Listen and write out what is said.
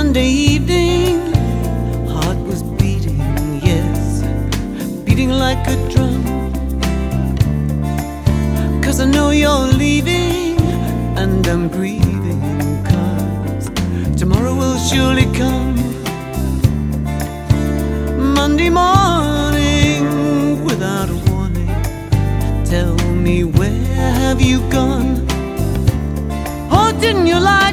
Monday evening, heart was beating, yes, beating like a drum. 'Cause I know you're leaving, and I'm grieving, 'cause tomorrow will surely come. Monday morning, without a warning, tell me, where have you gone? Oh, didn't you lie?